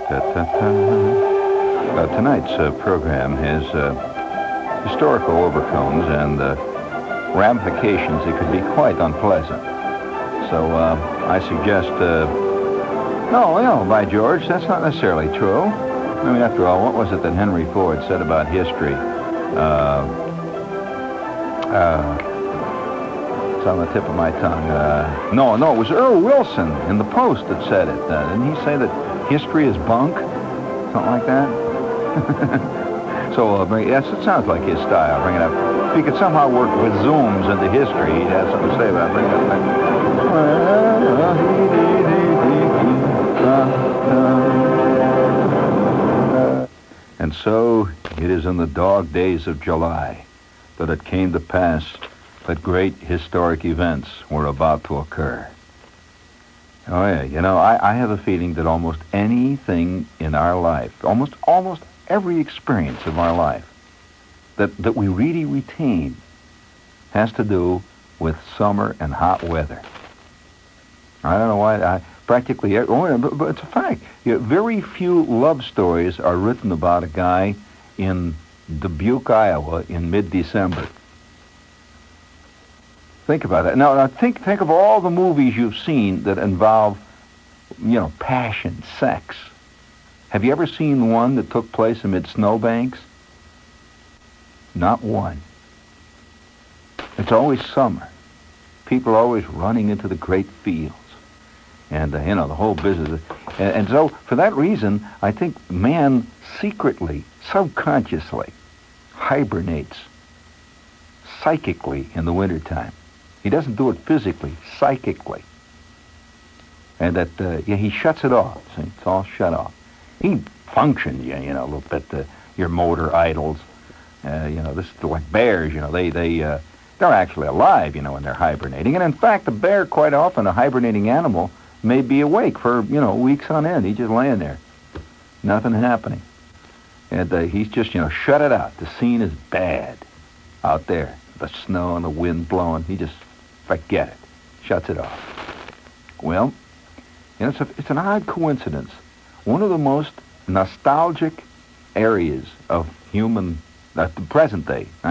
Tonight's program has historical overtones and ramifications that could be quite unpleasant. So I suggest, no, by George, that's not necessarily true. I mean, after all, what was it that Henry Ford said about history? It's on the tip of my tongue. No, it was Earl Wilson in the Post that said it. Didn't he say that history is bunk? Something like that? So, yes, it sounds like his style. Bring it up. If he could somehow work with zooms into history, he'd have something to say about it. Bring it up. And so, it is in the dog days of July that it came to pass that great historic events were about to occur. Oh, yeah. You know, I have a feeling that almost anything in our life, almost every experience of our life that we really retain has to do with summer and hot weather. I don't know why. Practically, but it's a fact. Very few love stories are written about a guy in Dubuque, Iowa in mid-December. Think about that. Now think of all the movies you've seen that involve, passion, sex. Have you ever seen one that took place amid snowbanks? Not one. It's always summer. People are always running into the great fields. And, the whole business. And so, for that reason, I think man secretly, subconsciously, hibernates psychically in the wintertime. He doesn't do it physically, psychically. And that, he shuts it off. See? It's all shut off. He functions, a little bit. Your motor idles. This is like bears, they're actually alive, when they're hibernating. And in fact, the bear, quite often, a hibernating animal, may be awake for, weeks on end. He's just laying there. Nothing happening. And he's just, shut it out. The scene is bad out there. The snow and the wind blowing. He just forget it. Shuts it off. Well, it's an odd coincidence. One of the most nostalgic areas of human, the present day, the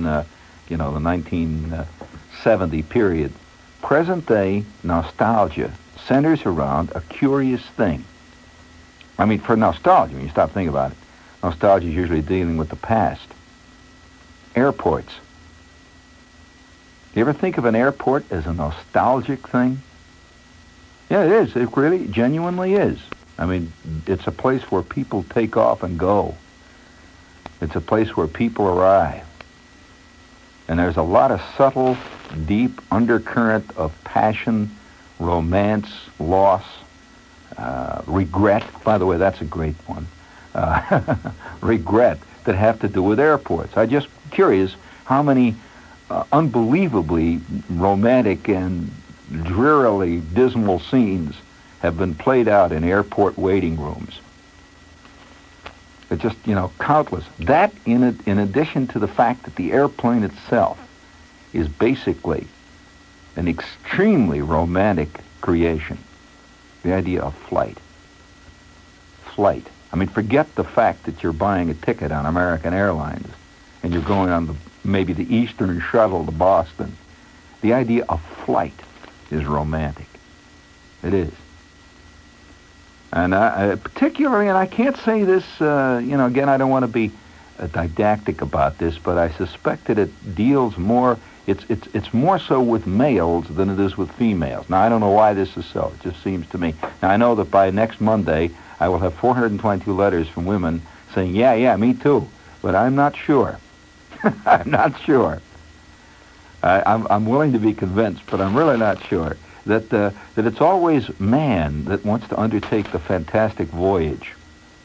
1970 period, present day nostalgia centers around a curious thing. I mean, for nostalgia, when you stop thinking about it, nostalgia is usually dealing with the past. Airports. You ever think of an airport as a nostalgic thing? Yeah, it is. It really, genuinely is. I mean, it's a place where people take off and go. It's a place where people arrive. And there's a lot of subtle, deep undercurrent of passion, romance, loss, regret. By the way, that's a great one. Regret that have to do with airports. I'm just curious how many unbelievably romantic and drearily dismal scenes have been played out in airport waiting rooms. It's just, countless. That, in addition to the fact that the airplane itself is basically an extremely romantic creation. The idea of flight. Flight. I mean, forget the fact that you're buying a ticket on American Airlines and you're going on maybe the Eastern Shuttle to Boston. The idea of flight is romantic. It is. And particularly, and I can't say this, again, I don't want to be didactic about this, but I suspect that it deals more, it's more so with males than it is with females. Now, I don't know why this is so. It just seems to me. Now, I know that by next Monday, I will have 422 letters from women saying, yeah, me too. But I'm not sure. I'm not sure. I'm willing to be convinced, but I'm really not sure that it's always man that wants to undertake the fantastic voyage.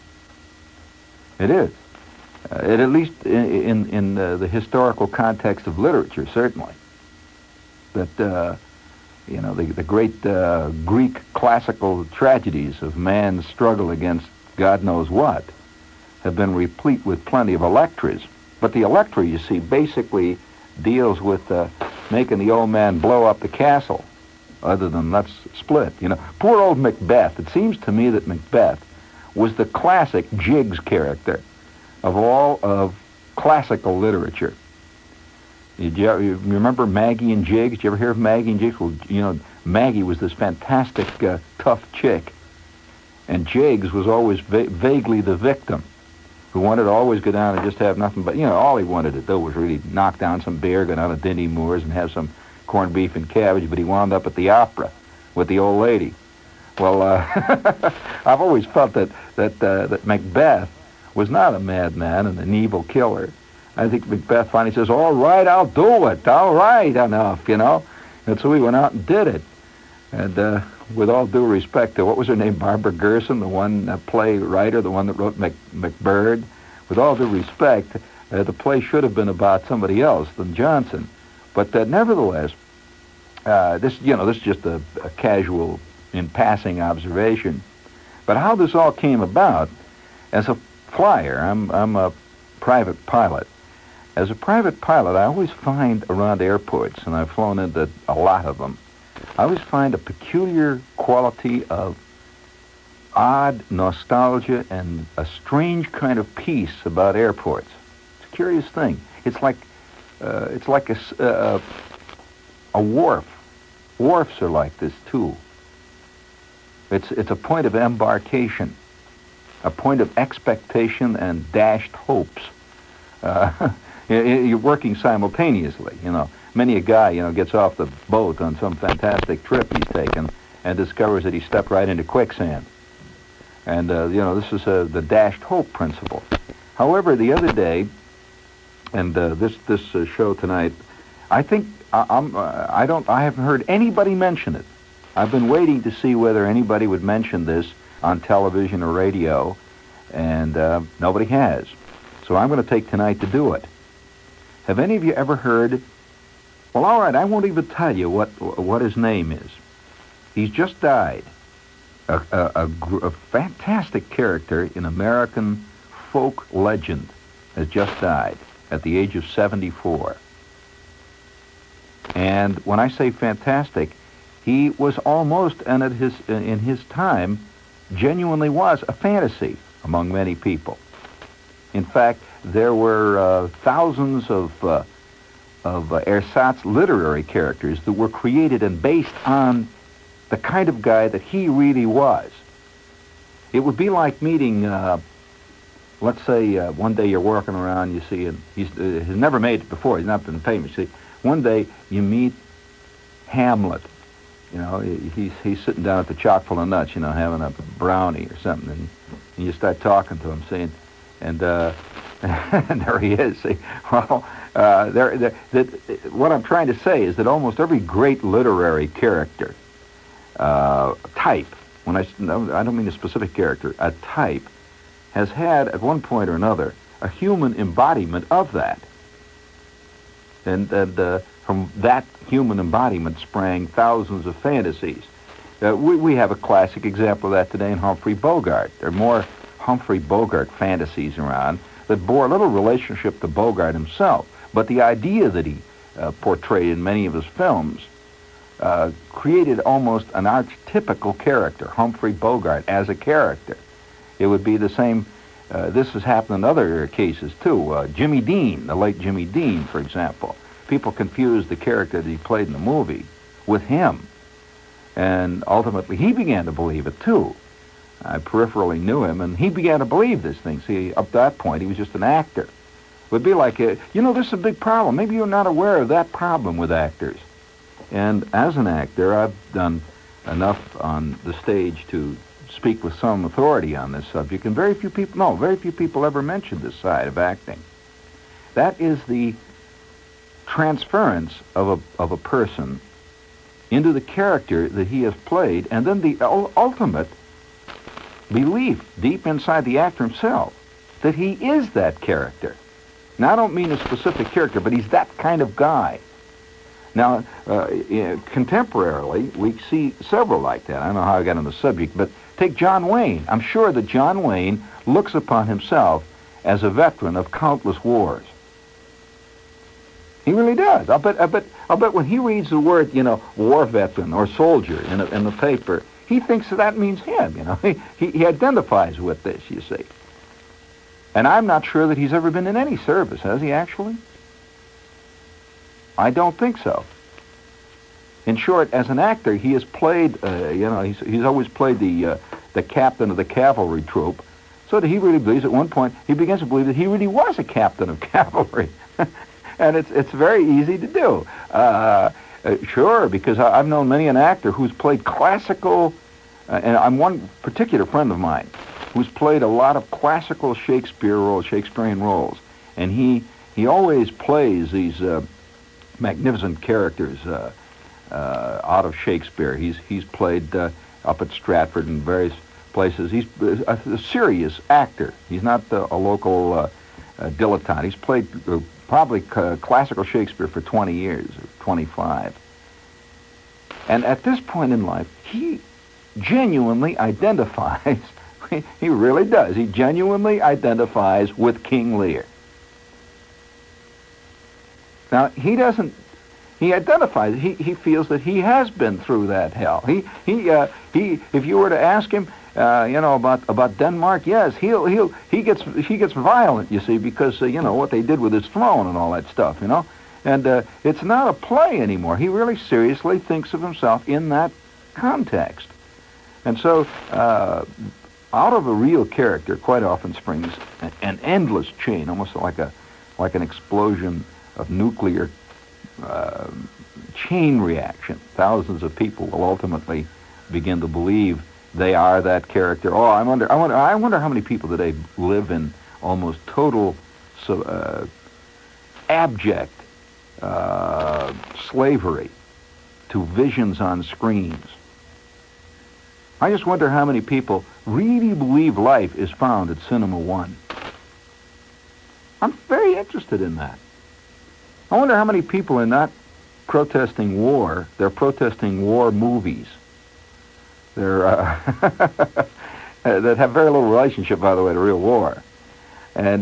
It is. At least in the historical context of literature, certainly. That, the great Greek classical tragedies of man's struggle against God knows what have been replete with plenty of Electras. But the Electra, you see, basically deals with making the old man blow up the castle, other than let's split. Poor old Macbeth. It seems to me that Macbeth was the classic Jiggs character of all of classical literature. You remember Maggie and Jiggs? Did you ever hear of Maggie and Jiggs? Well, you know, Maggie was this fantastic, tough chick, and Jiggs was always vaguely the victim, who wanted to always go down and just have nothing but, you know, all he wanted to do was really knock down some beer, go down to Dinty Moores and have some corned beef and cabbage, but he wound up at the opera with the old lady. Well, I've always felt that Macbeth was not a madman and an evil killer. I think Macbeth finally says, all right, I'll do it. All right, enough, you know. And so he went out and did it. And with all due respect to, what was her name, Barbara Gerson, the one play writer, the one that wrote Macbird, with all due respect, the play should have been about somebody else than Johnson. But nevertheless, this is just a casual, in passing observation. But how this all came about, as a flyer, I'm a private pilot. As a private pilot, I always find around airports, and I've flown into a lot of them, I always find a peculiar quality of odd nostalgia and a strange kind of peace about airports. It's a curious thing. It's like a wharf. Wharfs are like this too. It's a point of embarkation, a point of expectation and dashed hopes. You're working simultaneously, you know. Many a guy, you know, gets off the boat on some fantastic trip he's taken and discovers that he stepped right into quicksand. And, you know, this is the dashed hope principle. However, the other day, and this show tonight, I think I haven't heard anybody mention it. I've been waiting to see whether anybody would mention this on television or radio, and nobody has. So I'm going to take tonight to do it. Have any of you ever heard? Well, all right, I won't even tell you what his name is. He's just died. A fantastic character in American folk legend has just died at the age of 74. And when I say fantastic, he was almost, and in his time, genuinely was a fantasy among many people. In fact, there were thousands of ersatz literary characters that were created and based on the kind of guy that he really was. It would be like meeting, let's say, one day you're walking around, you see, and he's never made it before, he's not been famous. See, one day you meet Hamlet. You know, he's sitting down at the Chock full of nuts, you know, having a brownie or something, and you start talking to him, saying, and and there he is. See, well, what I'm trying to say is that almost every great literary character, type, I don't mean a specific character, a type, has had at one point or another a human embodiment of that, and from that human embodiment sprang thousands of fantasies. We have a classic example of that today in Humphrey Bogart. There are more Humphrey Bogart fantasies around that bore little relationship to Bogart himself, but the idea that he portrayed in many of his films created almost an archetypical character, Humphrey Bogart as a character. It would be the same. This has happened in other cases too. Jimmy Dean, the late Jimmy Dean, for example. People confused the character that he played in the movie with him, and ultimately he began to believe it too. I peripherally knew him, and he began to believe this thing. See, up to that point, he was just an actor. It would be like, you know, this is a big problem. Maybe you're not aware of that problem with actors. And as an actor, I've done enough on the stage to speak with some authority on this subject, and very few people ever mention this side of acting. That is the transference of a person into the character that he has played, and then the ultimate belief deep inside the actor himself that he is that character. Now, I don't mean a specific character, but he's that kind of guy. Now, contemporarily, we see several like that. I don't know how I got on the subject, but take John Wayne. I'm sure that John Wayne looks upon himself as a veteran of countless wars. He really does. I'll bet when he reads the word, you know, war veteran or soldier in the paper, he thinks that means him, you know. He identifies with this, you see. And I'm not sure that he's ever been in any service, has he actually? I don't think so. In short, as an actor, he has played, he's always played the captain of the cavalry troop, so that he really believes at one point, he begins to believe that he really was a captain of cavalry. And it's very easy to do. Sure, because I've known many an actor who's played classical, and I'm one particular friend of mine, who's played a lot of classical Shakespearean roles. And he always plays these magnificent characters out of Shakespeare. He's played up at Stratford and various places. He's a serious actor. He's not a local dilettante. He's played probably classical Shakespeare for 20 years, or 25. And at this point in life, he genuinely identifies, he really does, he genuinely identifies with King Lear. Now, he identifies, he feels that he has been through that hell. If you were to ask him, about Denmark, yes, he gets violent, you see, because what they did with his throne and all that stuff, and it's not a play anymore. He really seriously thinks of himself in that context, and so out of a real character quite often springs an endless chain, almost like an explosion of nuclear chain reaction. Thousands of people will ultimately begin to believe they are that character. Oh, I wonder how many people today live in almost total abject slavery to visions on screens. I just wonder how many people really believe life is found at Cinema One. I'm very interested in that. I wonder how many people are not protesting war. They're protesting war movies. They're that have very little relationship, by the way, to real war, and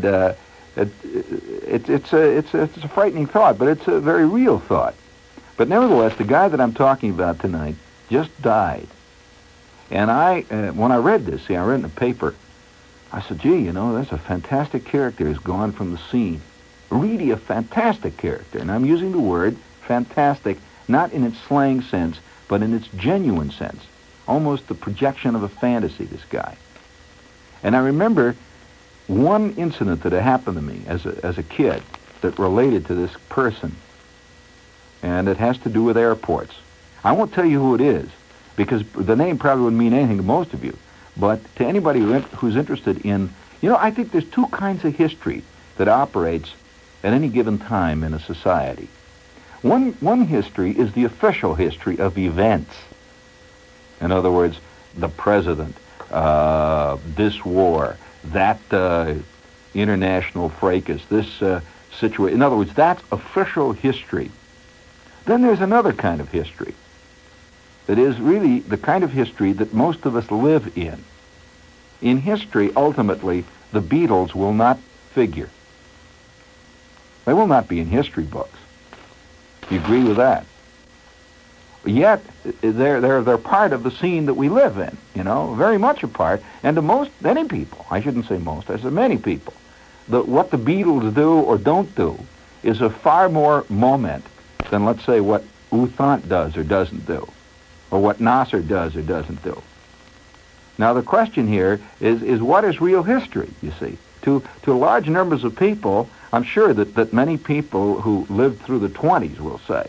it's a frightening thought, but it's a very real thought. But nevertheless, the guy that I'm talking about tonight just died, and when I read this, I read in the paper, I said, gee, that's a fantastic character has gone from the scene. Really a fantastic character, and I'm using the word fantastic not in its slang sense, but in its genuine sense. Almost the projection of a fantasy, this guy. And I remember one incident that had happened to me as a kid that related to this person, and it has to do with airports. I won't tell you who it is, because the name probably wouldn't mean anything to most of you, but to anybody who's interested in, I think there's two kinds of history that operates at any given time in a society. One history is the official history of events. In other words, the president, this war, that international fracas, this situation. In other words, that's official history. Then there's another kind of history that is really the kind of history that most of us live in. In history, ultimately, the Beatles will not figure. They will not be in history books. You agree with that? Yet they're part of the scene that we live in, very much a part. And to many people, I shouldn't say most, I say many people, what the Beatles do or don't do is of far more moment than, let's say, what U Thant does or doesn't do, or what Nasser does or doesn't do. Now the question here is what is real history, you see? To large numbers of people, I'm sure that many people who lived through the 20s will say,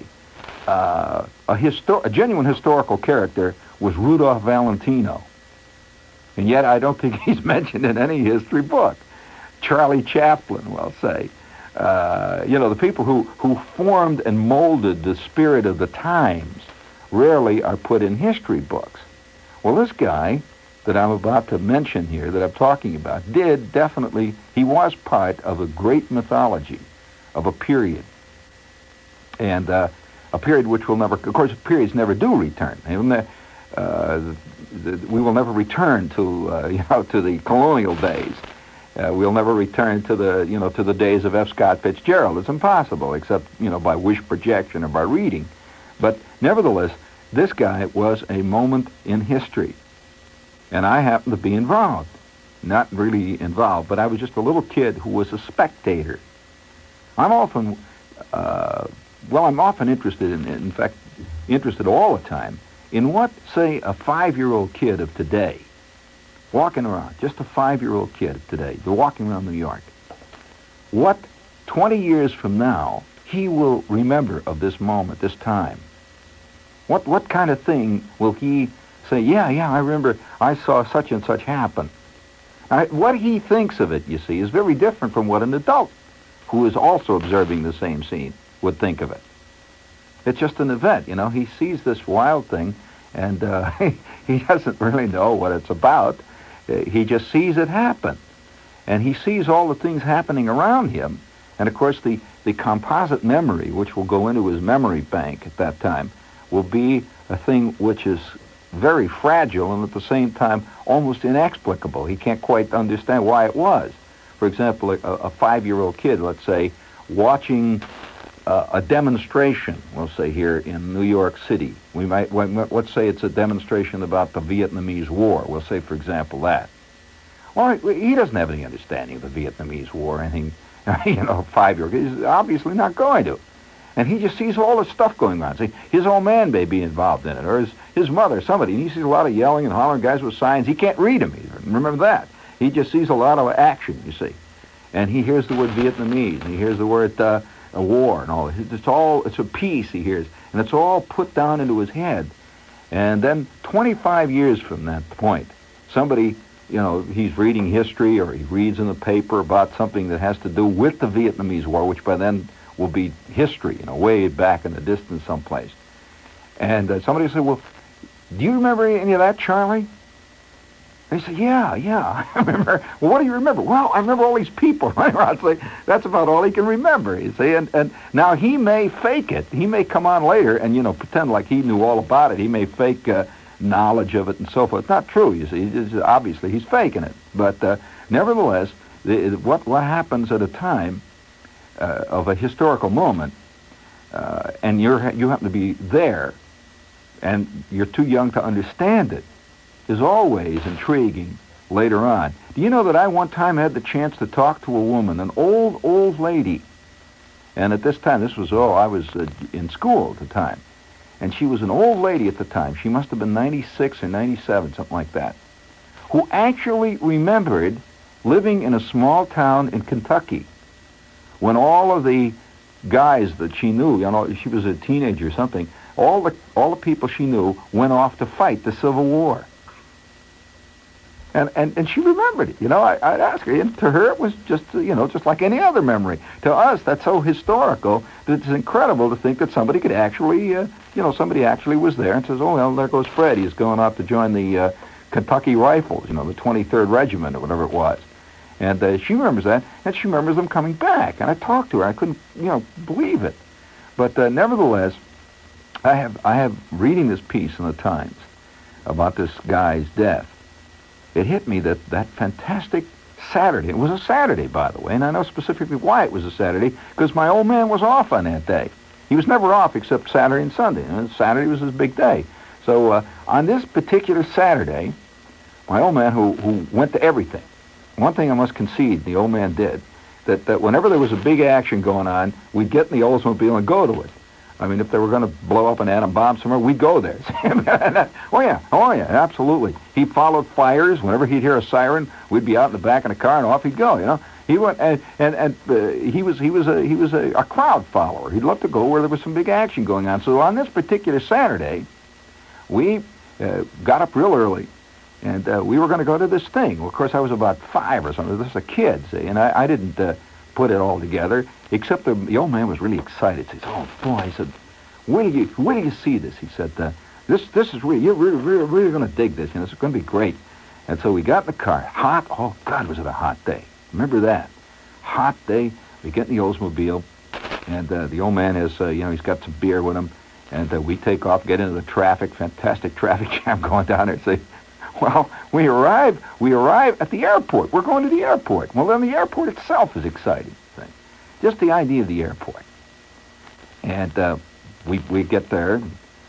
a genuine historical character was Rudolph Valentino. And yet I don't think he's mentioned in any history book. Charlie Chaplin will say. The people who formed and molded the spirit of the times rarely are put in history books. Well, this guy that I'm about to mention here, that I'm talking about, he was part of a great mythology of a period. And a period which will never, of course, periods never do return. We will never return to the colonial days. We'll never return to the days of F. Scott Fitzgerald. It's impossible, except by wish projection or by reading. But nevertheless, This guy was a moment in history, and I happened to be involved. Not really involved, but I was just a little kid who was a spectator. I'm often, I'm often interested in fact, interested all the time, in what, say, a 5-year-old kid of today, walking around, just a 5-year-old kid of today, they're walking around New York, what 20 years from now he will remember of this moment, this time. What kind of thing will he say, yeah, I remember I saw such and such happen. What he thinks of it, you see, is very different from what an adult who is also observing the same scene would think of it. It's just an event, you know. He sees this wild thing, and he doesn't really know what it's about. He just sees it happen. And he sees all the things happening around him. And, of course, the composite memory, which will go into his memory bank at that time, will be a thing which is very fragile and at the same time almost inexplicable. He can't quite understand why it was. For example, a 5-year-old kid, let's say, watching a demonstration, we'll say here in New York City. Let's say it's a demonstration about the Vietnamese War. We'll say, for example, that. Well, he doesn't have any understanding of the Vietnamese War or anything, 5-year-old. He's obviously not going to. And he just sees all this stuff going on. See, his old man may be involved in it, or his mother, somebody. And he sees a lot of yelling and hollering, guys with signs. He can't read them even. Remember that. He just sees a lot of action, you see. And he hears the word Vietnamese, and he hears the word a war and all. It's a peace he hears. And it's all put down into his head. And then 25 years from that point, somebody, he's reading history or he reads in the paper about something that has to do with the Vietnamese War, which by then will be history, way back in the distance someplace. And somebody said, well, do you remember any of that, Charlie? And he said, yeah, I remember. Well, what do you remember? Well, I remember all these people running around. Say, that's about all he can remember, you see. And now he may fake it. He may come on later and, pretend like he knew all about it. He may fake knowledge of it and so forth. It's not true, you see. Obviously, he's faking it. But nevertheless, what happens at a time of a historical moment, and you happen to be there, and you're too young to understand it, is always intriguing later on. Do you know that I one time had the chance to talk to a woman, an old lady, and at this time, I was in school at the time, and she was an old lady at the time. She must have been 96 or 97, something like that, who actually remembered living in a small town in Kentucky when all of the guys that she knew, she was a teenager or something, all the people she knew went off to fight the Civil War. And she remembered it. I'd ask her, and to her it was just, just like any other memory. To us, that's so historical that it's incredible to think that somebody could actually, somebody actually was there and says, oh, well, there goes Fred. He's going off to join the Kentucky Rifles, the 23rd Regiment or whatever it was. And she remembers that, and she remembers them coming back. And I talked to her. I couldn't, believe it. But nevertheless, I have reading this piece in the Times about this guy's death. It hit me that fantastic Saturday. It was a Saturday, by the way, and I know specifically why it was a Saturday, because my old man was off on that day. He was never off except Saturday and Sunday, and Saturday was his big day. So on this particular Saturday, my old man, who went to everything, one thing I must concede the old man did, that whenever there was a big action going on, we'd get in the Oldsmobile and go to it. I mean, if they were going to blow up an atom bomb somewhere, we'd go there. Oh, yeah, absolutely. He followed fires. Whenever he'd hear a siren, we'd be out in the back of the car, and off he'd go, He went, and he was a crowd follower. He'd love to go where there was some big action going on. So on this particular Saturday, we got up real early, and we were going to go to this thing. Well, of course, I was about 5 or something. This was a kid, see, and I didn't put it all together, except the old man was really excited. He said, oh, boy, he said, wait till you see this. He said, this is really, you're really going to dig this. It's going to be great. And so we got in the car. Hot. Oh, God, was it a hot day. Remember that. Hot day. We get in the Oldsmobile, and the old man has, he's got some beer with him, and we take off, get into the traffic, fantastic traffic jam going down there, and say, well, we arrive at the airport. We're going to the airport. Well, then the airport itself is exciting. Thing. Just the idea of the airport. And we get there,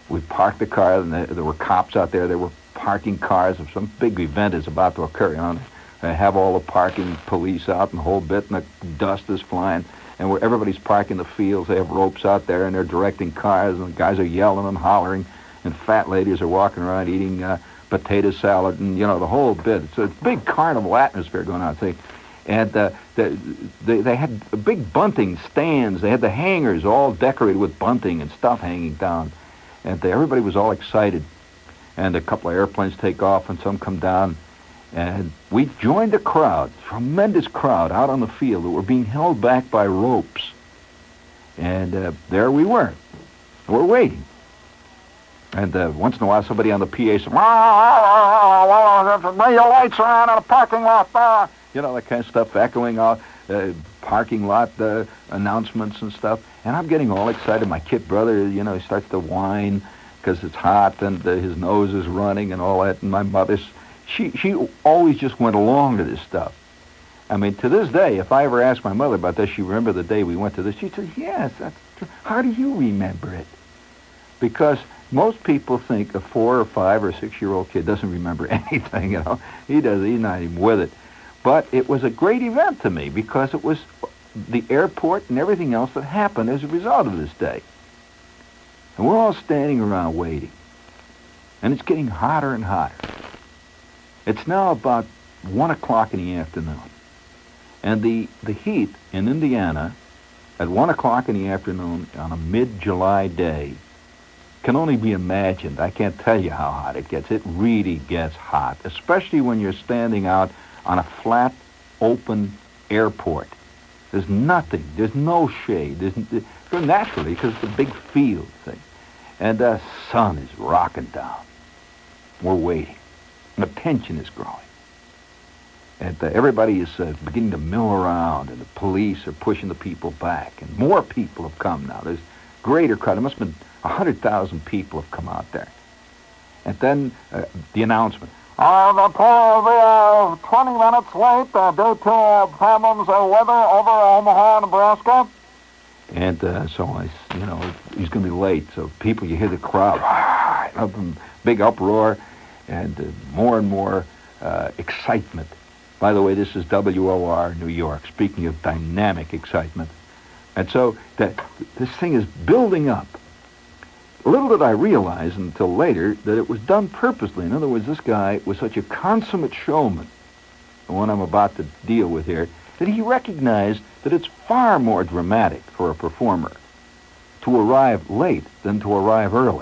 We parked the car, and there were cops out there. They were parking cars if some big event is about to occur. They have all the parking police out and the whole bit, and the dust is flying. And where everybody's parking the fields, they have ropes out there, and they're directing cars, and the guys are yelling and hollering, and fat ladies are walking around eating potato salad, and, the whole bit. It's a big carnival atmosphere going on, see. And they had big bunting stands. They had the hangars all decorated with bunting and stuff hanging down. And everybody was all excited. And a couple of airplanes take off, and some come down. And we joined the crowd, tremendous crowd out on the field that were being held back by ropes. And there we were. We're waiting. And once in a while, somebody on the PA said, "Lay your lights around in the parking lot." That kind of stuff, echoing out parking lot announcements and stuff. And I'm getting all excited. My kid brother, he starts to whine because it's hot, and his nose is running and all that. And my mother, she always just went along to this stuff. I mean, to this day, if I ever ask my mother about this, she remember the day we went to this, she says, "Yes, that's true." How do you remember it? Because most people think a 4 or 5 or 6-year-old kid doesn't remember anything, He does. He's not even with it. But it was a great event to me because it was the airport and everything else that happened as a result of this day. And we're all standing around waiting. And it's getting hotter and hotter. It's now about 1 o'clock in the afternoon. And the heat in Indiana at 1 o'clock in the afternoon on a mid-July day can only be imagined. I can't tell you how hot it gets. It really gets hot, especially when you're standing out on a flat, open airport. There's nothing. There's no shade. Naturally, because it's a big field thing. And the sun is rocking down. We're waiting. And the tension is growing. And everybody is beginning to mill around, and the police are pushing the people back. And more people have come now. There's greater crowd. There must have been 100,000 people have come out there. And then the announcement. The plane will be 20 minutes late due to problems of weather over Omaha, Nebraska. And so he's going to be late. So people, you hear the crowd, big uproar, and more excitement. By the way, this is WOR New York, speaking of dynamic excitement. And so this thing is building up. Little did I realize until later that it was done purposely. In other words, this guy was such a consummate showman, the one I'm about to deal with here, that he recognized that it's far more dramatic for a performer to arrive late than to arrive early.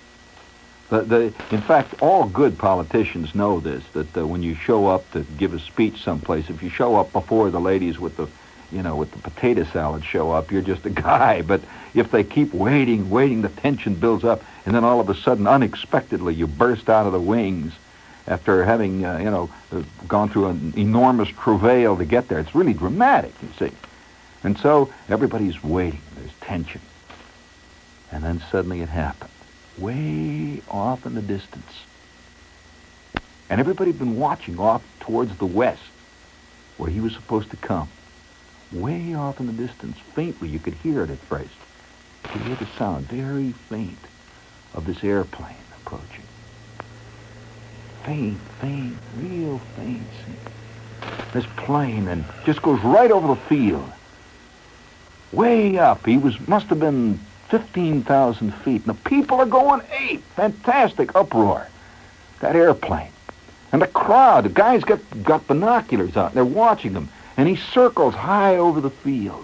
In fact, all good politicians know this, that when you show up to give a speech someplace, if you show up before the ladies with the potato salad show up, you're just a guy. But if they keep waiting, the tension builds up, and then all of a sudden, unexpectedly, you burst out of the wings after having, gone through an enormous travail to get there. It's really dramatic, you see. And so everybody's waiting. There's tension. And then suddenly it happened. Way off in the distance. And everybody had been watching off towards the west, where he was supposed to come. Way off in the distance, faintly, you could hear it at first. You could hear the sound, very faint, of this airplane approaching. Faint, real faint. This plane, and just goes right over the field. Way up. Must have been 15,000 feet. And the people are going ape. Fantastic uproar. That airplane. And the crowd, the guys got binoculars out, and they're watching them. And he circles high over the field.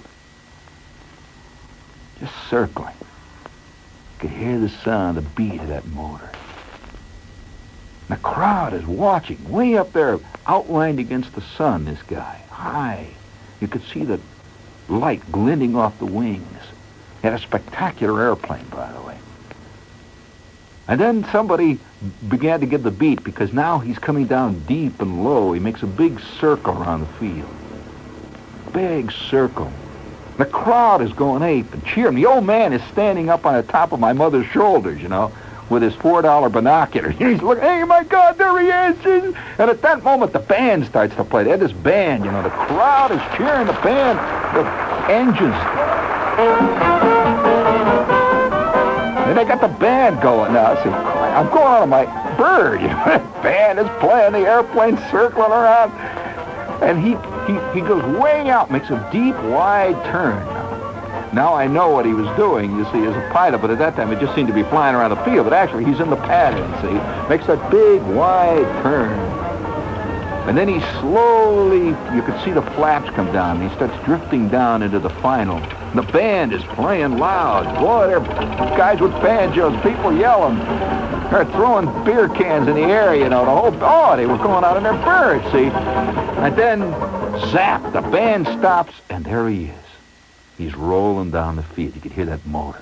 Just circling. You could hear the sound, the beat of that motor. And the crowd is watching, way up there, outlined against the sun, this guy, high. You could see the light glinting off the wings. He had a spectacular airplane, by the way. And then somebody began to get the beat, because now he's coming down deep and low. He makes a big circle around the field. Big circle. The crowd is going ape and cheering. The old man is standing up on the top of my mother's shoulders, with his $4 binocular. He's looking, hey, my God, there he is. And at that moment, the band starts to play. They had this band, the crowd is cheering, the band, the engines. And they got the band going now. I said, I'm going on my bird. Band is playing, the airplane circling around. And he goes way out, makes a deep, wide turn. Now I know what he was doing, you see, as a pilot, but at that time it just seemed to be flying around the field. But actually, he's in the pattern, see? Makes that big, wide turn. And then he slowly, you could see the flaps come down, and he starts drifting down into the final. And the band is playing loud. Boy, they're guys with banjos, people yelling. They're throwing beer cans in the air, you know, they were going out in their bird, see? And then, zap, the band stops, and there he is. He's rolling down the field. You could hear that motor,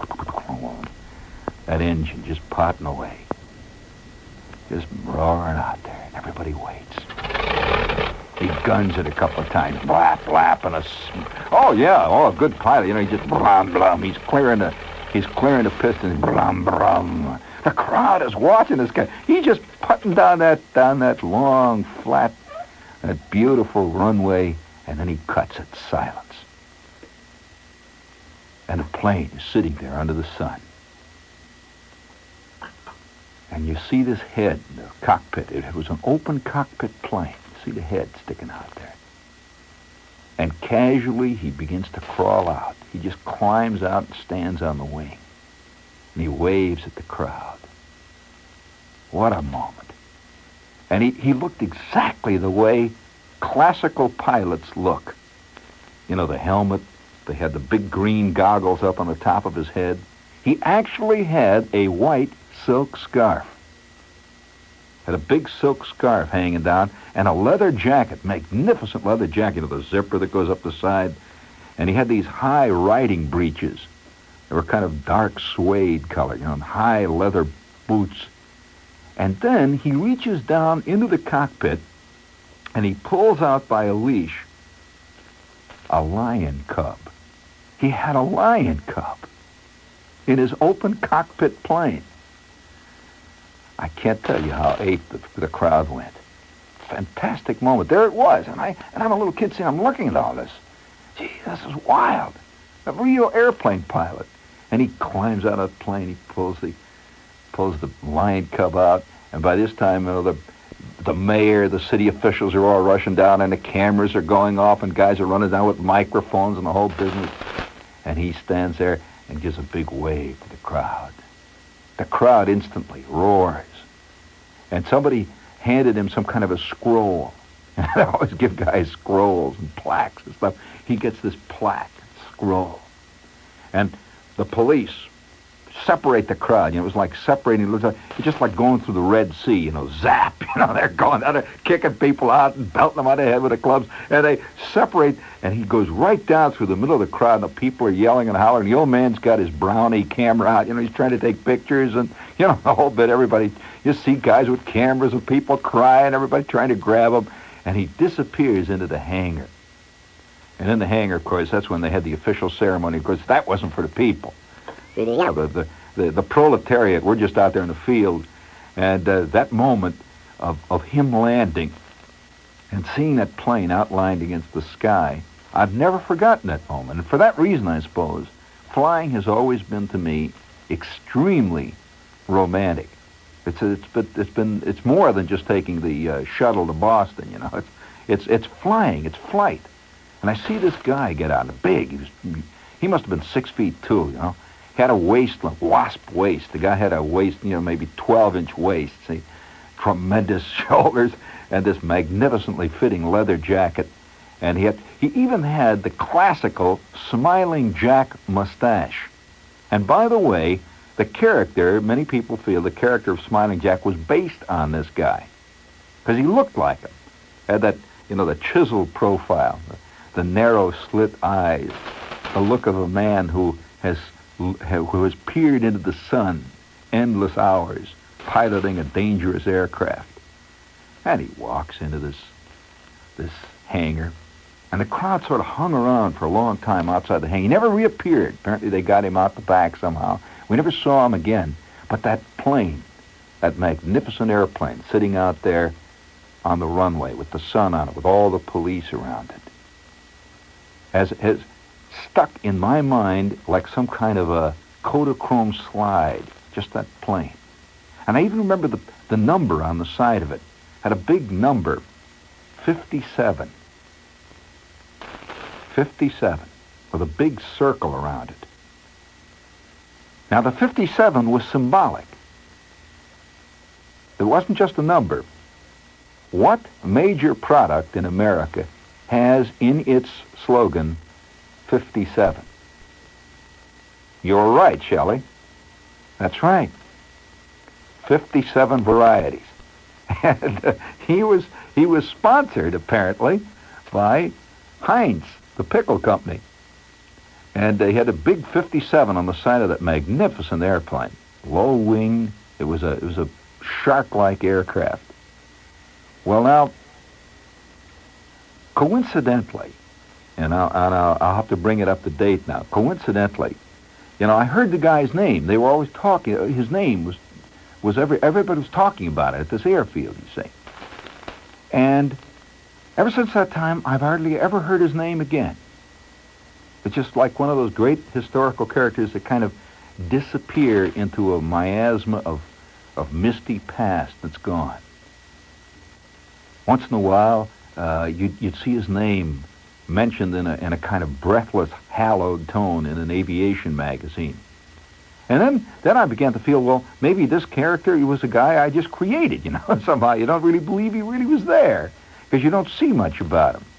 that engine just potting away. Just roaring out there, and everybody waits. He guns it a couple of times, blap, blap, and a good pilot. You know, he just blum, blum. He's clearing the pistons, blum, blum. The crowd is watching this guy. He's just putting down that long, flat, that beautiful runway, and then he cuts it, silence. And the plane is sitting there under the sun. And you see this head, the cockpit. It was an open cockpit plane. You see the head sticking out there. And casually, he begins to crawl out. He just climbs out and stands on the wing. And he waves at the crowd. What a moment. And he looked exactly the way classical pilots look. You know, the helmet. They had the big green goggles up on the top of his head. He actually had a white silk scarf. Had a big silk scarf hanging down and a leather jacket, magnificent leather jacket, with a zipper that goes up the side. And he had these high riding breeches. They were kind of dark suede color, you know, and high leather boots. And then he reaches down into the cockpit and he pulls out by a leash a lion cub. He had a lion cub in his open cockpit plane. I can't tell you how ape the crowd went. Fantastic moment. There it was. And I'm a little kid saying, I'm looking at all this. Gee, this is wild. A real airplane pilot. And he climbs out of the plane. He pulls the lion cub out. And by this time, you know, the mayor, the city officials are all rushing down, and the cameras are going off, and guys are running down with microphones and the whole business. And he stands there and gives a big wave to the crowd. The crowd instantly roars. And somebody handed him some kind of a scroll. And I always give guys scrolls and plaques and stuff. He gets this plaque and scroll. And the police separate the crowd. You know, it was like separating. It's just like going through the Red Sea. You know, zap. You know, they're going out there, kicking people out and belting them on the head with the clubs. And they separate. And he goes right down through the middle of the crowd. And the people are yelling and hollering. The old man's got his Brownie camera out. You know, he's trying to take pictures. And, you know, the whole bit. Everybody, you see guys with cameras and people crying. Everybody trying to grab him. And he disappears into the hangar. And in the hangar, of course, that's when they had the official ceremony. Of course, that wasn't for the people. The proletariat, we're just out there in the field. And that moment of him landing and seeing that plane outlined against the sky, I've never forgotten that moment. And for that reason, I suppose, flying has always been to me extremely romantic. It's more than just taking the shuttle to Boston, you know. It's flying, it's flight. And I see this guy get out, big. He must have been 6'2", you know. He had a waist, like wasp waist. The guy had a waist, you know, maybe 12-inch waist. See, tremendous shoulders and this magnificently fitting leather jacket. And he even had the classical Smiling Jack mustache. And by the way, the character, many people feel the character of Smiling Jack was based on this guy. Because he looked like him. Had that, you know, the chiseled profile, the narrow slit eyes, the look of a man who has peered into the sun endless hours, piloting a dangerous aircraft. And he walks into this hangar, and the crowd sort of hung around for a long time outside the hangar. He never reappeared. Apparently they got him out the back somehow. We never saw him again. But that plane, that magnificent airplane sitting out there on the runway with the sun on it, with all the police around it, has stuck in my mind like some kind of a Kodachrome slide, just that plane. And I even remember the number on the side of it. Had a big number, 57. 57, with a big circle around it. Now, the 57 was symbolic. It wasn't just a number. What major product in America has in its slogan 57? You're right, Shelley. That's right. 57 varieties. And he was sponsored, apparently, by Heinz, the pickle company. And he had a big 57 on the side of that magnificent airplane. Low wing. It was a shark-like aircraft. Well, now, coincidentally, and I'll have to bring it up to date now. Coincidentally, I heard the guy's name. They were always talking. His name was everybody was talking about it at this airfield, you see. And ever since that time, I've hardly ever heard his name again. It's just like one of those great historical characters that kind of disappear into a miasma of misty past that's gone. Once in a while, you'd see his name mentioned in a kind of breathless, hallowed tone in an aviation magazine. And then I began to feel, well, maybe this character, he was a guy I just created, somehow. You don't really believe he really was there, because you don't see much about him.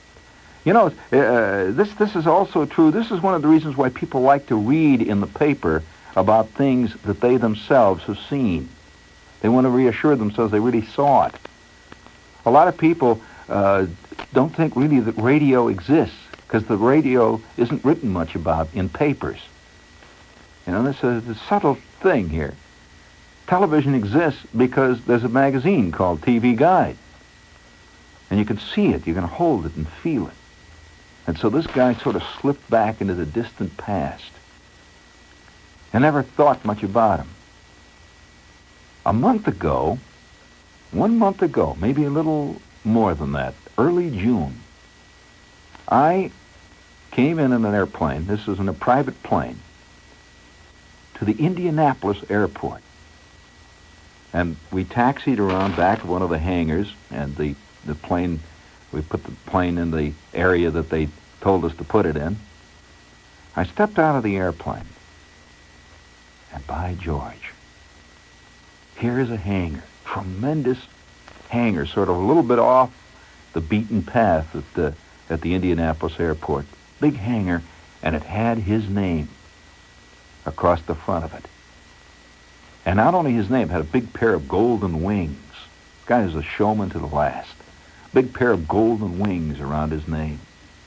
This is also true. This is one of the reasons why people like to read in the paper about things that they themselves have seen. They want to reassure themselves they really saw it. A lot of people don't think really that radio exists, because the radio isn't written much about in papers. There's a subtle thing here. Television exists because there's a magazine called TV Guide. And you can see it, you can hold it and feel it. And so this guy sort of slipped back into the distant past. I never thought much about him. 1 month ago, maybe a little more than that, early June, I came in an airplane, this was in a private plane, to the Indianapolis airport. And we taxied around back of one of the hangars, and the plane, we put the plane in the area that they told us to put it in. I stepped out of the airplane, and by George, here's a hangar, tremendous hangar, sort of a little bit off the beaten path at the Indianapolis airport. Big hangar, and it had his name across the front of it. And not only his name, it had a big pair of golden wings. This guy is a showman to the last. Big pair of golden wings around his name.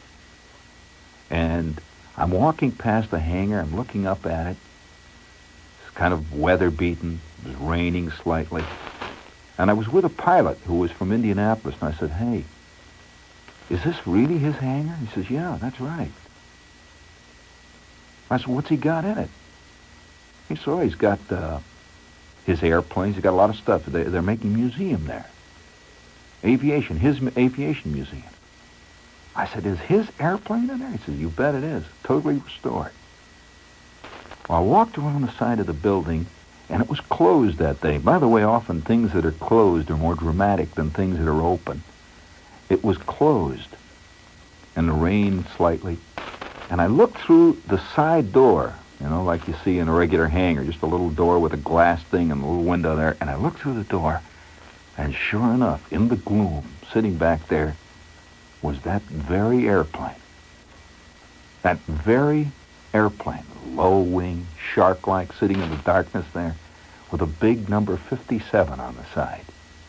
And I'm walking past the hangar, I'm looking up at it. It's kind of weather-beaten. It was raining slightly. And I was with a pilot who was from Indianapolis, and I said, "Hey, is this really his hangar?" He says, "Yeah, that's right." I said, "What's he got in it?" He said, "Oh, he's got his airplanes. He's got a lot of stuff. They're making a museum there. His aviation museum." I said, "Is his airplane in there?" He said, "You bet it is. Totally restored." Well, I walked around the side of the building, and it was closed that day. By the way, often things that are closed are more dramatic than things that are open. It was closed, and the rain slightly. And I looked through the side door, like you see in a regular hangar, just a little door with a glass thing and a little window there. And I looked through the door, and sure enough, in the gloom, sitting back there, was that very airplane. That very airplane, low wing, shark-like, sitting in the darkness there, with a big number 57 on the side.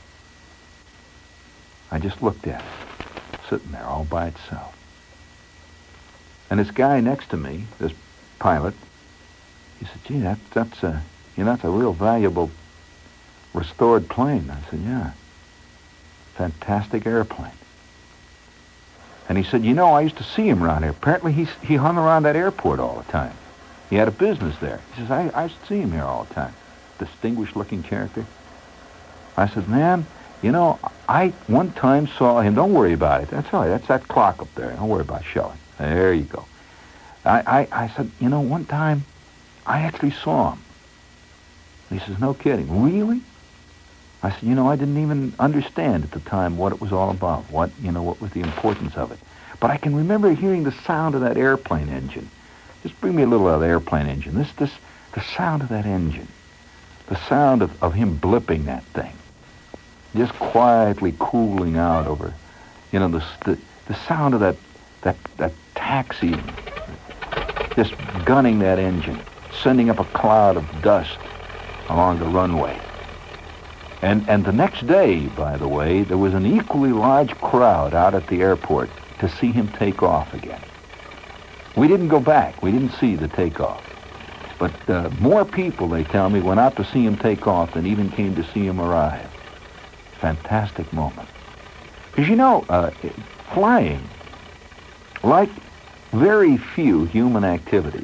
I just looked at it, sitting there all by itself. And this guy next to me, this pilot, he said, "Gee, that's a real valuable restored plane." I said, "Yeah, fantastic airplane." And he said, "I used to see him around here. Apparently he hung around that airport all the time. He had a business there." He says, I used to see him here all the time." Distinguished-looking character. I said, "Man, I one time saw him." "Don't worry about it. That's all right. That's that clock up there. Don't worry about Shelley." There you go. I said, "One time I actually saw him. He says, no kidding. Really? I said, I didn't even understand at the time what it was all about, what was the importance of it. But I can remember hearing the sound of that airplane engine. Just bring me a little of the airplane engine. The sound of that engine. The sound of him blipping that thing. Just quietly cooling out over, the sound of that taxi, just gunning that engine, sending up a cloud of dust along the runway. And the next day, by the way, there was an equally large crowd out at the airport to see him take off again. We didn't go back. We didn't see the takeoff. But more people, they tell me, went out to see him take off than even came to see him arrive. Fantastic moment. Because flying, like very few human activities,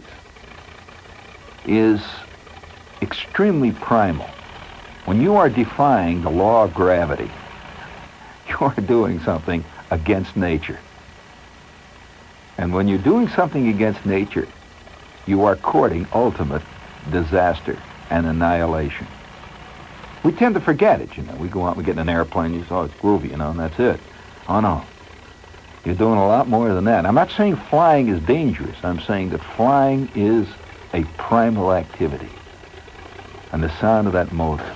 is extremely primal. When you are defying the law of gravity, you are doing something against nature. And when you're doing something against nature, you are courting ultimate disaster and annihilation. We tend to forget it, We go out, we get in an airplane, you say, oh, it's groovy, and that's it. Oh, no. You're doing a lot more than that. I'm not saying flying is dangerous. I'm saying that flying is a primal activity. And the sound of that motor.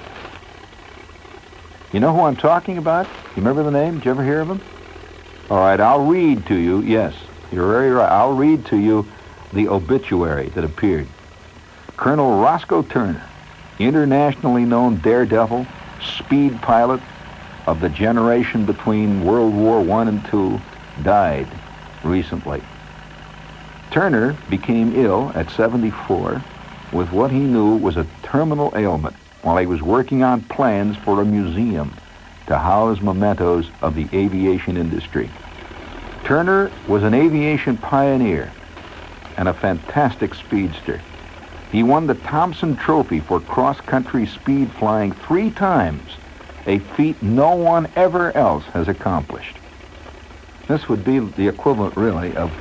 You know who I'm talking about? You remember the name? Did you ever hear of him? All right, I'll read to you. Yes, you're very right. I'll read to you the obituary that appeared. Colonel Roscoe Turner, internationally known daredevil, speed pilot of the generation between World War I and II, died recently. Turner became ill at 74 with what he knew was a terminal ailment while he was working on plans for a museum to house mementos of the aviation industry. Turner was an aviation pioneer and a fantastic speedster. He won the Thompson Trophy for cross-country speed flying 3 times, a feat no one ever else has accomplished. This would be the equivalent, really, of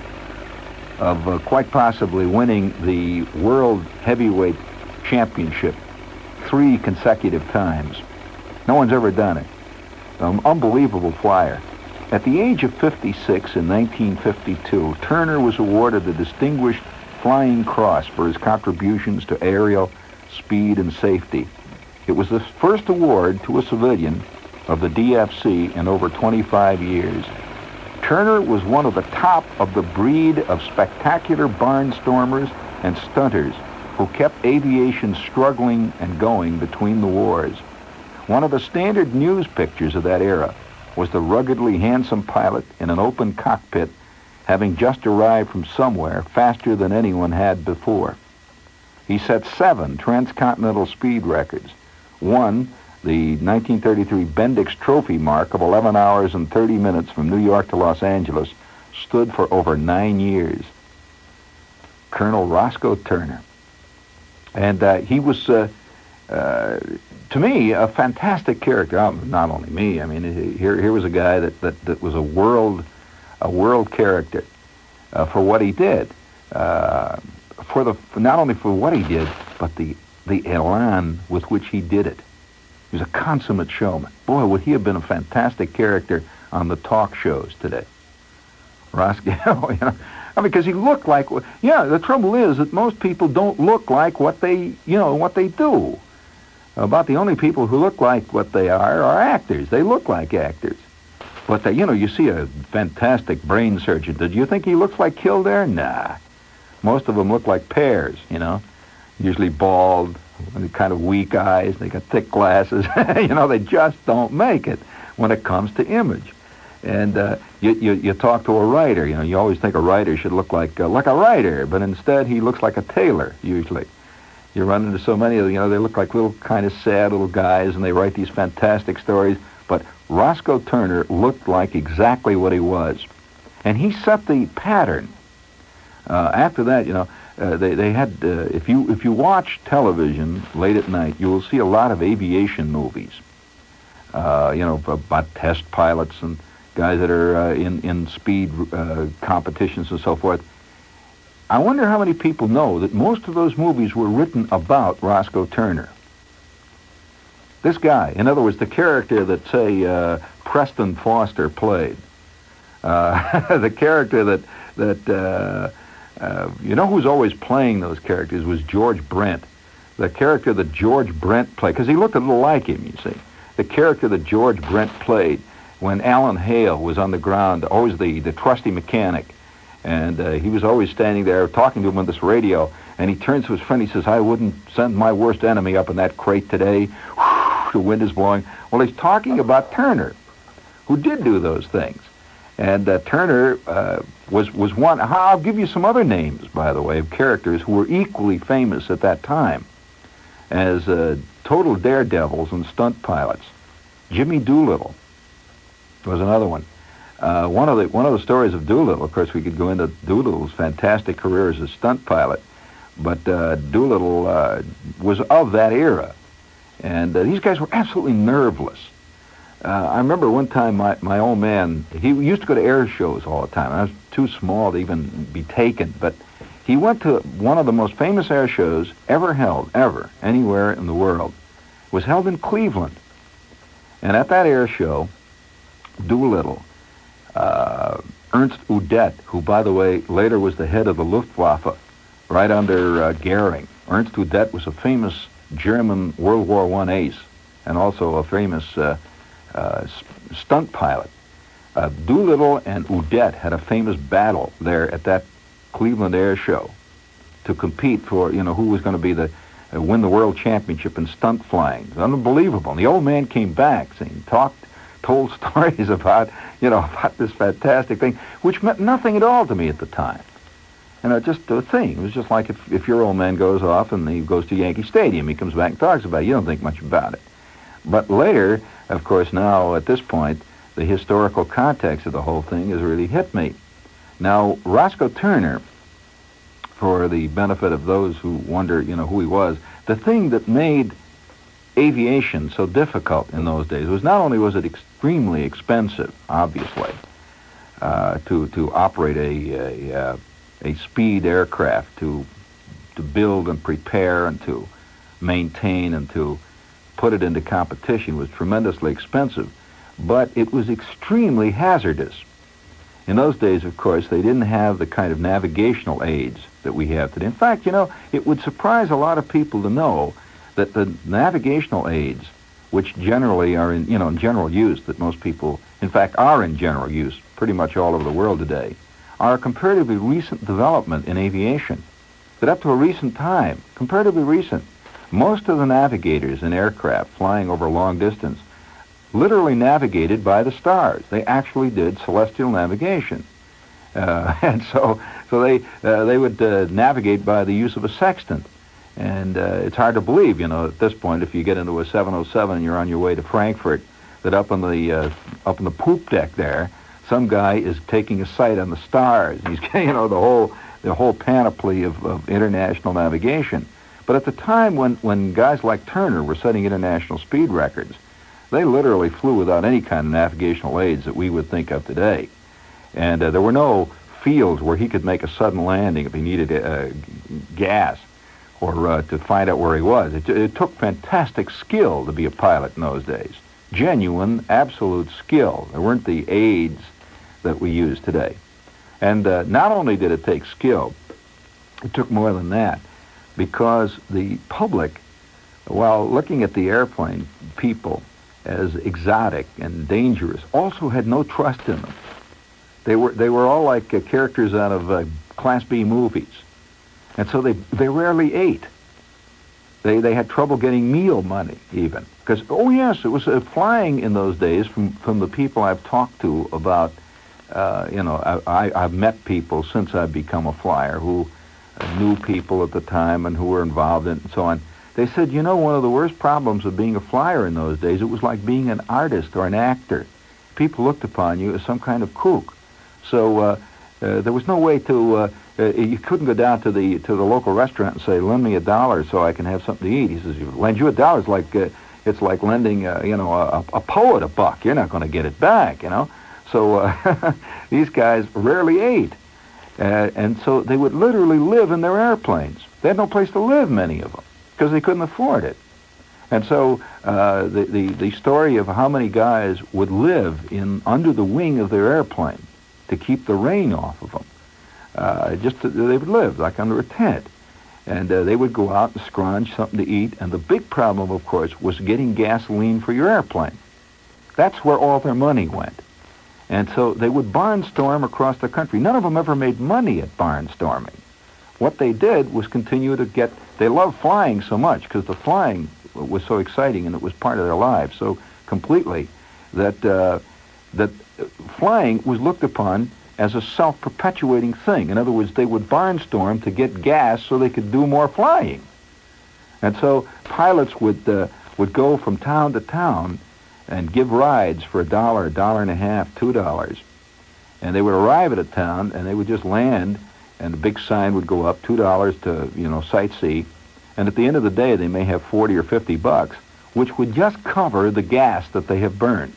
quite possibly winning the World Heavyweight Championship 3 consecutive times. No one's ever done it. An unbelievable flyer. At the age of 56 in 1952, Turner was awarded the Distinguished Flying Cross for his contributions to aerial speed and safety. It was the first award to a civilian of the DFC in over 25 years. Turner was one of the top of the breed of spectacular barnstormers and stunters who kept aviation struggling and going between the wars. One of the standard news pictures of that era was the ruggedly handsome pilot in an open cockpit, having just arrived from somewhere faster than anyone had before. He set 7 transcontinental speed records. One, the 1933 Bendix Trophy mark of 11 hours and 30 minutes from New York to Los Angeles, stood for over 9 years. Colonel Roscoe Turner. And he was, to me, a fantastic character. Not only me. I mean, here was a guy that was a world character for what he did. Not only for what he did, but the elan with which he did it. He was a consummate showman. Boy, would he have been a fantastic character on the talk shows today. Roscoe, because he looked like, the trouble is that most people don't look like what they do. About the only people who look like what they are actors. They look like actors. But, you see a fantastic brain surgeon. Did you think he looks like Kildare? Nah. Most of them look like pears, usually bald, kind of weak eyes. They got thick glasses. They just don't make it when it comes to image. And you talk to a writer. You always think a writer should look like a writer, but instead he looks like a tailor usually. You run into so many of them. They look like little kind of sad little guys, and they write these fantastic stories. But Roscoe Turner looked like exactly what he was, and he set the pattern. After that, they had. If you watch television late at night, you will see a lot of aviation movies. About test pilots and guys that are in speed competitions and so forth. I wonder how many people know that most of those movies were written about Roscoe Turner. This guy, in other words, the character that, say, Preston Foster played. The character that you know who's always playing those characters was George Brent. The character that George Brent played, because he looked a little like him, you see. The character that George Brent played when Alan Hale was on the ground, always the trusty mechanic, and he was always standing there talking to him on this radio, and he turns to his friend, he says, I wouldn't send my worst enemy up in that crate today. The wind is blowing. Well, he's talking about Turner, who did do those things. And Turner was one. I'll give you some other names, by the way, of characters who were equally famous at that time as total daredevils and stunt pilots. Jimmy Doolittle was another one. One of the stories of Doolittle, of course, we could go into Doolittle's fantastic career as a stunt pilot, but Doolittle was of that era, and these guys were absolutely nerveless. I remember one time my old man, he used to go to air shows all the time. I was too small to even be taken, but he went to one of the most famous air shows ever held, anywhere in the world. It was held in Cleveland. And at that air show, Doolittle, Ernst Udet, who, by the way, later was the head of the Luftwaffe, right under Goering. Ernst Udet was a famous German World War I ace, and also a famous stunt pilot. Doolittle and Udet had a famous battle there at that Cleveland Air Show to compete for, who was going to be win the world championship in stunt flying. It was unbelievable. And the old man came back, told stories about, about this fantastic thing, which meant nothing at all to me at the time. Just a thing. It was just like if your old man goes off and he goes to Yankee Stadium, he comes back and talks about it. You don't think much about it. But later, of course, now at this point, the historical context of the whole thing has really hit me. Now, Roscoe Turner, for the benefit of those who wonder, who he was, the thing that made aviation so difficult in those days was not only was it extremely expensive, obviously, to operate a speed aircraft, to build and prepare and to maintain and to put it into competition was tremendously expensive, but it was extremely hazardous. In those days, of course, they didn't have the kind of navigational aids that we have today. In fact, it would surprise a lot of people to know that the navigational aids, which generally are in general use, that most people, in fact, are in general use pretty much all over the world today, are a comparatively recent development in aviation. That up to a recent time, comparatively recent, most of the navigators in aircraft flying over long distance literally navigated by the stars. They actually did celestial navigation. And so they would navigate by the use of a sextant. And it's hard to believe, at this point, if you get into a 707 and you're on your way to Frankfurt, that up on the poop deck there, some guy is taking a sight on the stars. He's, the whole panoply of international navigation. But at the time when guys like Turner were setting international speed records, they literally flew without any kind of navigational aids that we would think of today. And there were no fields where he could make a sudden landing if he needed gas or to find out where he was. It took fantastic skill to be a pilot in those days. Genuine, absolute skill. There weren't the aids that we use today. And not only did it take skill, it took more than that, because the public, while looking at the airplane people as exotic and dangerous, also had no trust in them. They were all like characters out of Class B movies. And so they rarely ate. They had trouble getting meal money, even. Because, oh yes, it was flying in those days from the people I've talked to about, I've met people since I've become a flyer who knew people at the time and who were involved in it and so on. They said, one of the worst problems of being a flyer in those days, it was like being an artist or an actor. People looked upon you as some kind of kook. So there was no way to, you couldn't go down to the local restaurant and say, lend me $1 so I can have something to eat. He says, lend you $1, it's like lending, a poet $1. You're not going to get it back, So these guys rarely ate. And so they would literally live in their airplanes. They had no place to live, many of them, because they couldn't afford it. And so the story of how many guys would live under the wing of their airplane to keep the rain off of them, they would live like under a tent. And they would go out and scrounge something to eat. And the big problem, of course, was getting gasoline for your airplane. That's where all their money went. And so they would barnstorm across the country. None of them ever made money at barnstorming. What they did was continue to get... They loved flying so much because the flying was so exciting and it was part of their lives so completely that flying was looked upon as a self-perpetuating thing. In other words, they would barnstorm to get gas so they could do more flying. And so pilots would go from town to town and give rides for $1, $1.50, $2. And they would arrive at a town and they would just land, and a big sign would go up, $2 to, sightsee. And at the end of the day, they may have 40 or 50 bucks, which would just cover the gas that they have burned.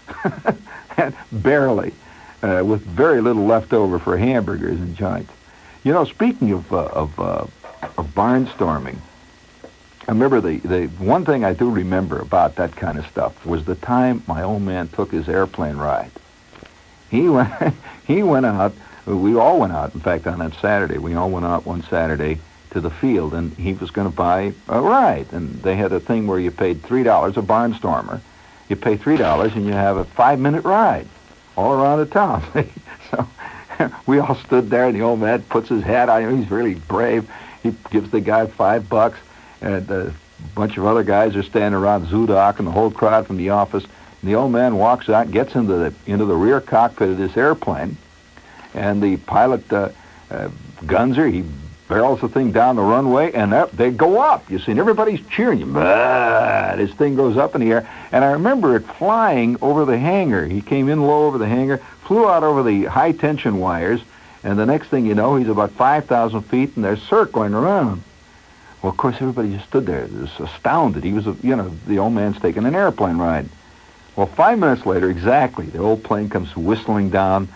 And barely, with very little left over for hamburgers and joints. Speaking of barnstorming, I remember the one thing I do remember about that kind of stuff was the time my old man took his airplane ride. He went out, we all went out, in fact, on that Saturday. We all went out one Saturday to the field, and he was going to buy a ride. And they had a thing where you paid $3, a barnstormer. You pay $3 and you have a 5-minute ride all around the town. So we all stood there, and the old man puts his hat on. He's really brave. He gives the guy $5, and a bunch of other guys are standing around, Zudok and the whole crowd from the office. And the old man walks out and gets into the rear cockpit of this airplane, and the pilot guns her. He barrels the thing down the runway, and they go up. You see, and everybody's cheering you. This thing goes up in the air. And I remember it flying over the hangar. He came in low over the hangar, flew out over the high-tension wires, and the next thing you know, he's about 5,000 feet, and they're circling around. Well, of course, everybody just stood there, just astounded. He was, the old man's taking an airplane ride. Well, 5 minutes later, exactly, the old plane comes whistling down.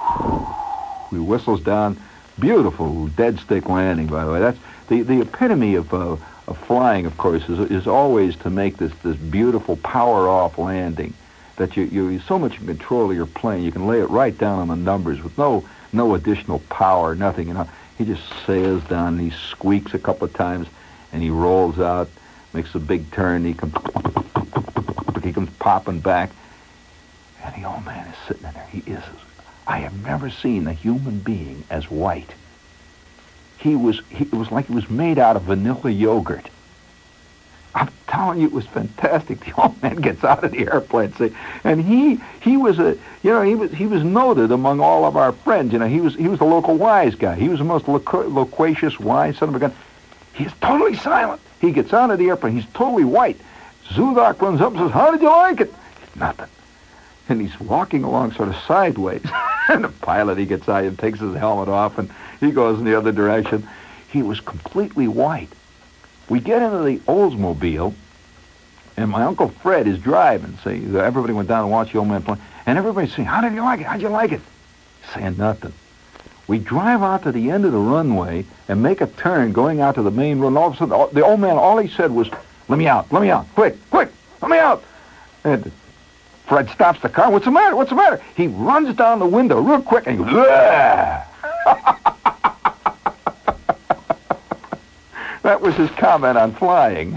He whistles down. Beautiful dead stick landing, by the way. That's the epitome of flying, of course, is always to make this beautiful power-off landing, that you're so much in control of your plane, you can lay it right down on the numbers with no additional power, nothing. He just sails down, and he squeaks a couple of times, and he rolls out, makes a big turn, he comes popping back, and the old man is sitting in there. I have never seen a human being as white. It was like he was made out of vanilla yogurt. I'm telling you, it was fantastic. The old man gets out of the airplane, and he was noted among all of our friends. He was the local wise guy. He was the most loquacious, wise son of a gun. He's totally silent. He gets out of the airplane. He's totally white. Zudok runs up and says, "How did you like it?" Nothing. And he's walking along sort of sideways. And the pilot, he gets out and takes his helmet off, and he goes in the other direction. He was completely white. We get into the Oldsmobile, and my Uncle Fred is driving. Everybody went down and watched the old man play. And everybody's saying, "How did you like it? How'd you like it?" Saying nothing. We drive out to the end of the runway and make a turn going out to the main road. And all of a sudden, the old man, all he said was, let me out, quick, let me out." And Fred stops the car. What's the matter? He runs down the window real quick and he goes, "Ah!" That was his comment on flying.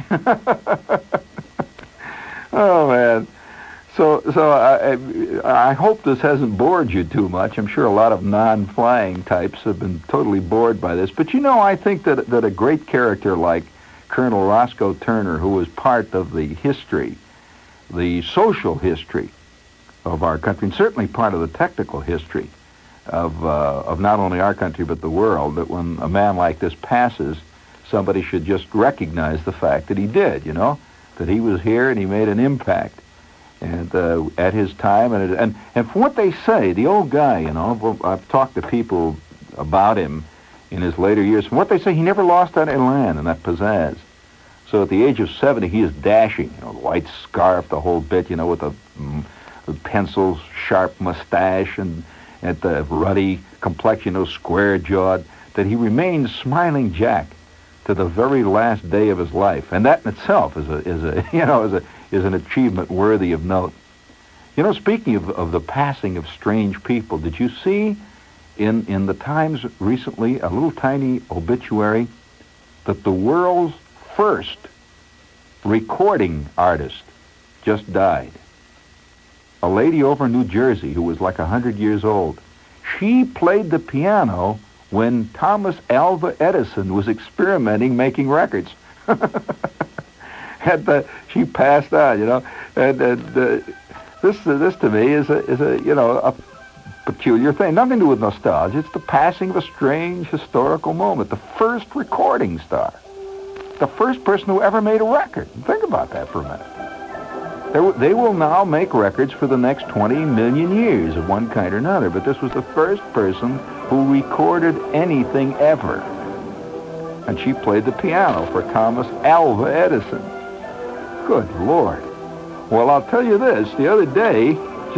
Oh, man. So I hope this hasn't bored you too much. I'm sure a lot of non-flying types have been totally bored by this. But I think that a great character like Colonel Roscoe Turner, who was part of the history, the social history of our country, and certainly part of the technical history of not only our country but the world, that when a man like this passes, somebody should just recognize the fact that he did, that he was here and he made an impact, and at his time, and from what they say, the old guy, I've talked to people about him in his later years. From what they say, he never lost that elan and that pizzazz. So at the age of 70, he is dashing, the white scarf, the whole bit, with the pencil, sharp mustache, and at the ruddy complexion, square-jawed, that he remained Smiling Jack to the very last day of his life, and that in itself is an achievement worthy of note. Speaking of the passing of strange people, did you see in the Times recently a little tiny obituary that the world's first recording artist just died? A lady over in New Jersey who was like 100 years old. She played the piano when Thomas Alva Edison was experimenting making records. She passed on, and this to me is a peculiar thing. Nothing to do with nostalgia. It's the passing of a strange historical moment. The first recording star, the first person who ever made a record. Think about that for a minute. They will now make records for the next 20 million years of one kind or another, but this was the first person who recorded anything ever. And she played the piano for Thomas Alva Edison. Good Lord. Well, I'll tell you this. The other day,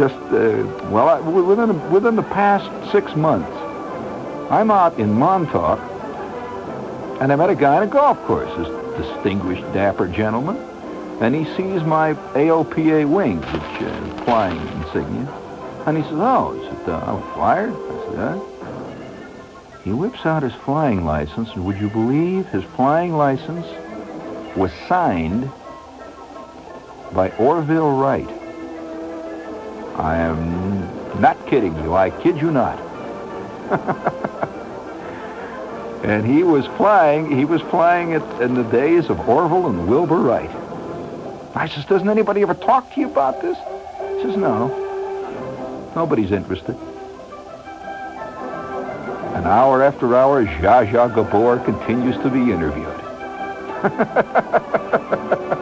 within the past 6 months, I'm out in Montauk, and I met a guy on a golf course, this distinguished, dapper gentleman. And he sees my AOPA wings, which is flying insignia. And he says, "Oh, is it a flyer?" I said, "Yeah." He whips out his flying license, and would you believe his flying license was signed by Orville Wright? I am not kidding you. I kid you not. And he was flying it in the days of Orville and Wilbur Wright. I says, "Doesn't anybody ever talk to you about this?" He says, "No. Nobody's interested." And hour after hour, Zsa Zsa Gabor continues to be interviewed.